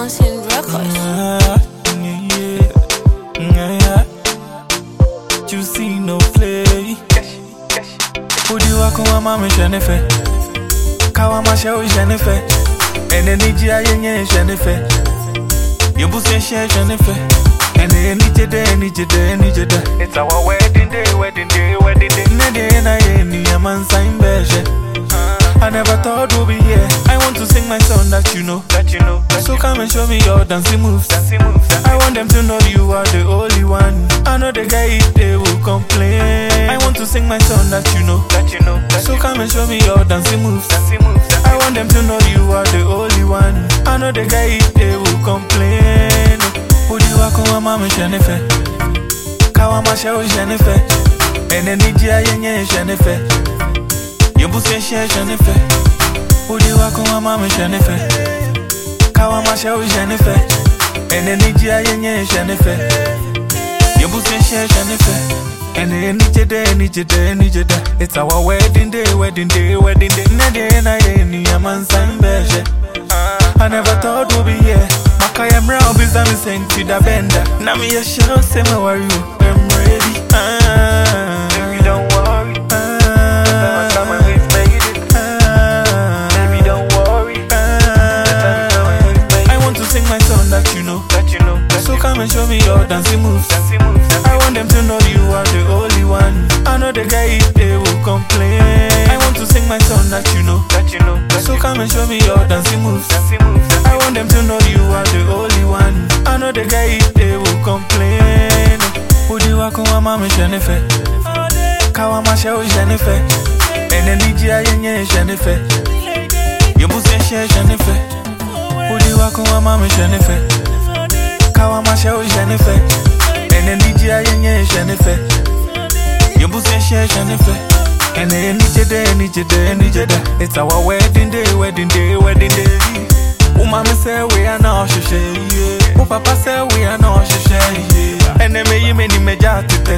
Ancient Records. Juicy no play. Udi wako wa mama shenefe. Kawa mashauri shenefe. Ene niji ayenye shenefe. Yobuse shenefe. Ene nijede. It's our wedding day. Nede na yeni yamansa imbeshe. I never thought we'll be here. I want to sing my song that you know. So come and show me your dancing moves. I want them to know you are the only one. I know the guy if they will complain. I want to sing my song that you know. So come and show me your dancing moves. I want them to know you are the only one. I know the guy if they will complain. Udi wako wa mama shenefe. Kawa mashauri shenefe. Ene niji ayenye shenefe. Yobuse shenefe. Udi wako wa mama shenefe. Kawa mashauri shenefe. Ene niji ayenye shenefe. Yobuse shenefe. Ene nijede. It's our wedding day. Nede na yeni yamansa imbeshe. I never thought we'll be here. Makaya mrao biza mi senti da benda. Na mi ya show say me worry you. I'm ready. Baby don't worry. Baby don't worry. I want to sing my song that you know. So come and show me your dancing moves. I want them to know you are the only one. I know the guy if they will complain. I want to sing my song that you know. So come and show me your dancing moves. I want them to know you are the only one. I know the guy if they will complain. Udi wako wa mama shenefe. Kawa mashauri shenefe. Ene niji ayenye shenefe. Yobuse shenefe. Udi wako wa mama shenefe. Kawa mashauri shenefe. Ene niji ayenye shenefe. Yobuse shenefe. Ene nijede. It's our wedding day. Umami say we are not shishe. O papa say we are not shishe. Ene me yi meni me jatite.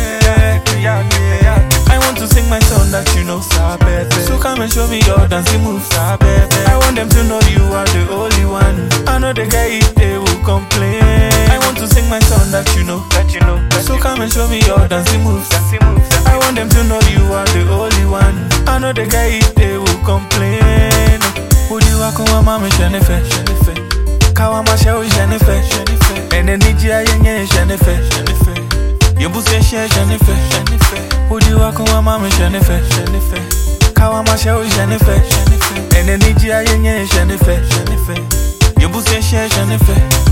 I want to sing my song that you know. So come and show me your dancing moves. I want them to know you are the only one. I know the guy if they will complain. I want to sing my song that you know. So come and show me your dancing moves. I want them to know you are the only one. I know the guy if they will complain. Udi wako wa mama shenefe. Kawa mashauri shenefe. Ene niji ayenye shenefe. Yobuse shenefe. Udi wako wa mama shenefe. Kawa mashauri shenefe. Ene niji ayenye shenefe. Yobuse shenefe.